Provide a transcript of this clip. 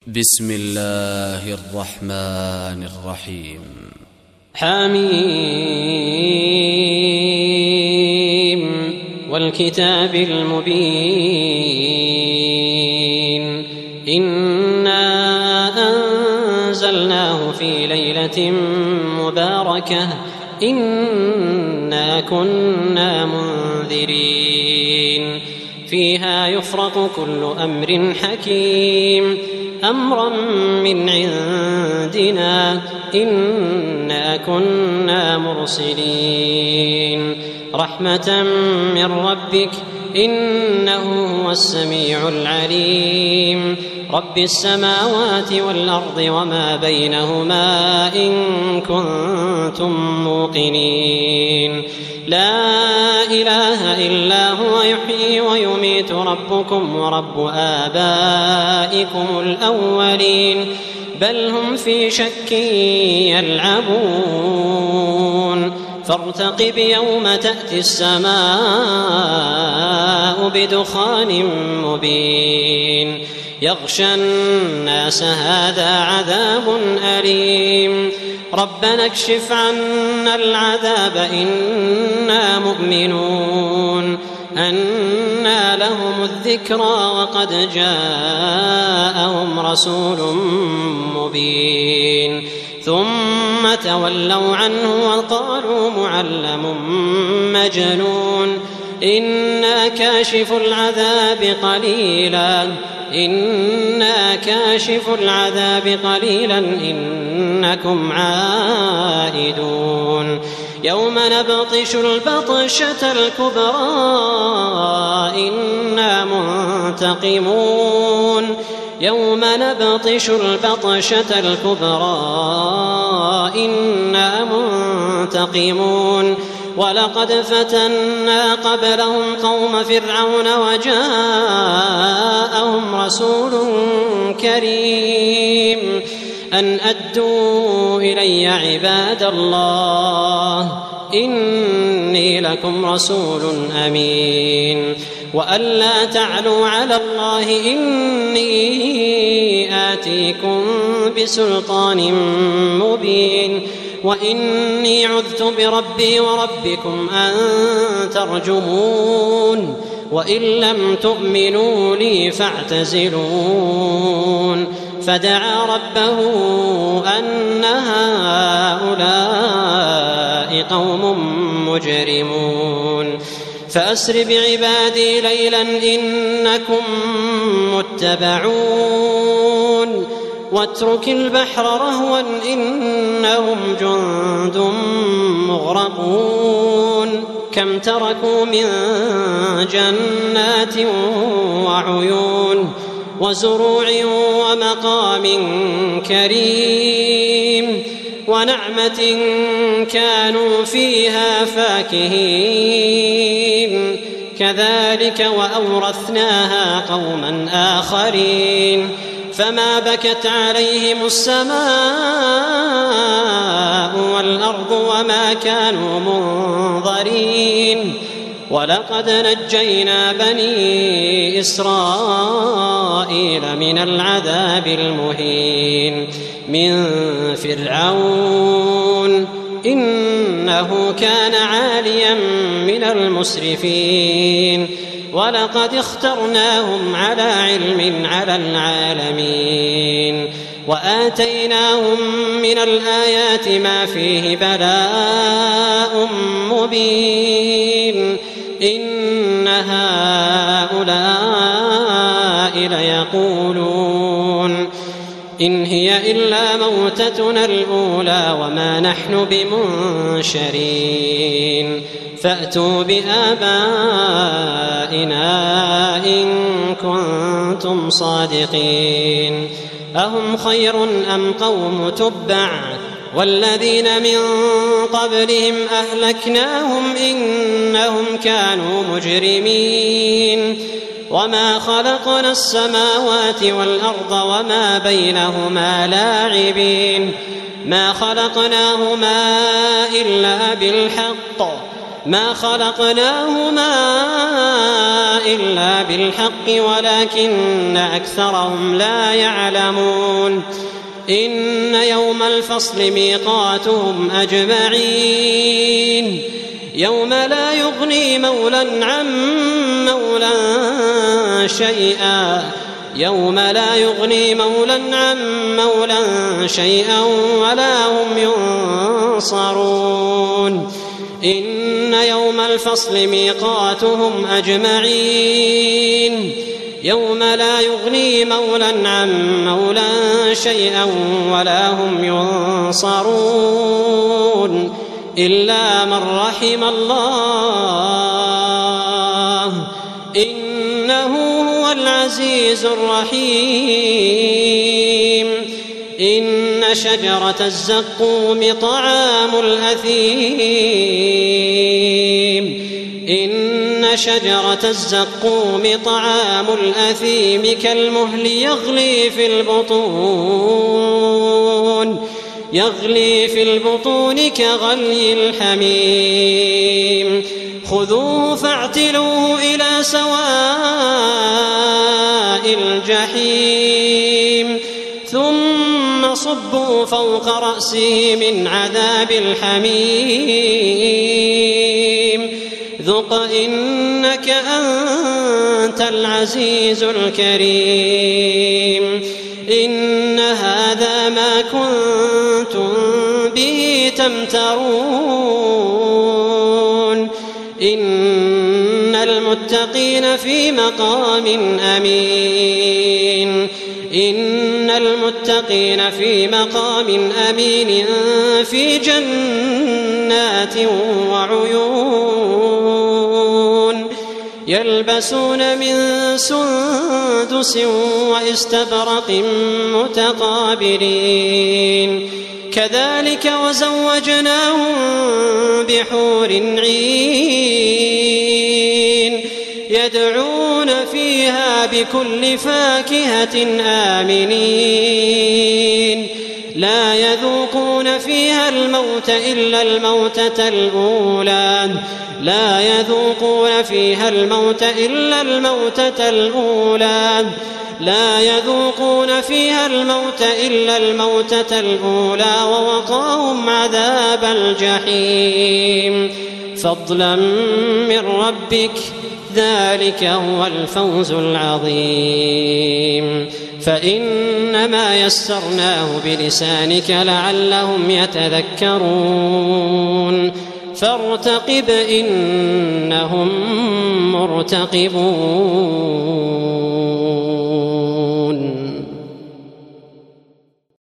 بسم الله الرحمن الرحيم. حميم والكتاب المبين إنا أنزلناه في ليلة مباركة إنا كنا منذرين فيها يفرق كل أمر حكيم أمرا من عندنا إنا كنا مرسلين رحمة من ربك إنه هو السميع العليم رب السماوات والأرض وما بينهما إن كنتم موقنين لا إله إلا هو يحيي ويميت ربكم ورب آبائكم الأولين بل هم في شك يلعبون فارتقب يوم تأتي السماء بدخان مبين يغشى الناس هذا عذاب أليم ربنا اكشف عنا العذاب إنا مؤمنون أنى لهم الذكرى وقد جاءهم رسول مبين ثم تولوا عنه وقالوا معلم مجنون إنا كاشف العذاب قليلا إنكم عائدون يوم نبطش البطشة الكبرى إنا منتقمون ولقد فتنا قبلهم قوم فرعون وجاءهم رسول كريم أن أدوا إلي عباد الله إني لكم رسول أمين وأن لا تعلوا على الله إني آتيكم بسلطان مبين وإني عذت بربي وربكم أن ترجمون وإن لم تؤمنوا لي فاعتزلون فدعا ربه أن هؤلاء قوم مجرمون فأسر بعبادي ليلا إنكم متبعون واترك البحر رهوا إنهم جند مغرقون كم تركوا من جنات وعيون وزروع ومقام كريم ونعمة كانوا فيها فاكهين كذلك وأورثناها قوما آخرين فما بكت عليهم السماء والأرض وما كانوا منظرين ولقد نجينا بني إسرائيل من العذاب المهين من فرعون إنه كان عاليا من المسرفين ولقد اخترناهم على علم على العالمين وآتيناهم من الآيات ما فيه بلاء مبين إن هؤلاء ليقولون إن هي إلا موتتنا الأولى وما نحن بمنشرين فأتوا بآبائنا إن كنتم صادقين أهم خير أم قوم تبع والذين من قبلهم أهلكناهم إنهم كانوا مجرمين وما خلقنا السماوات والأرض وما بينهما لاعبين ما خلقناهما إلا بالحق ما خلقناهما إلا بالحق ولكن أكثرهم لا يعلمون إن يوم الفصل ميقاتهم أجمعين يوم لا يغني مولى عن مولى شيئا يوم لا يغني مولى عن مولى شيئا ولا هم ينصرون إن يوم الفصل ميقاتهم أجمعين يوم لا يغني مولى عن مولى شيئا ولا هم ينصرون إلا من رحم الله إنه هو العزيز الرحيم إن شجرة الزقوم طعام الأثيم إن شجرة الزقوم طعام الأثيم كالمهل يغلي في البطون كغلي الحميم خذوه فاعتلوه إلى سواء الجحيم ثم صبوا فوق رأسه من عذاب الحميم ذق إنك أنت العزيز الكريم إن هذا ما كنتم به تمترون إن المتقين في مقام أمين إن المتقين في مقام أمين في جنات وعيون يلبسون من سندس وإستبرق متقابلين كذلك وزوجناهم بحور عين يدعون فيها بكل فاكهة آمنين لا يذوقون فيها الموت إلا الموتة الأولى لا يذوقون فيها الموت إلا الموتة الأولى لا يذوقون فيها الموت إلا الموتة الأولى ووقاهم عذاب الجحيم فضلا من ربك ذلك هو الفوز العظيم فإنما يسرناه بلسانك لعلهم يتذكرون فارتقب إنهم مرتقبون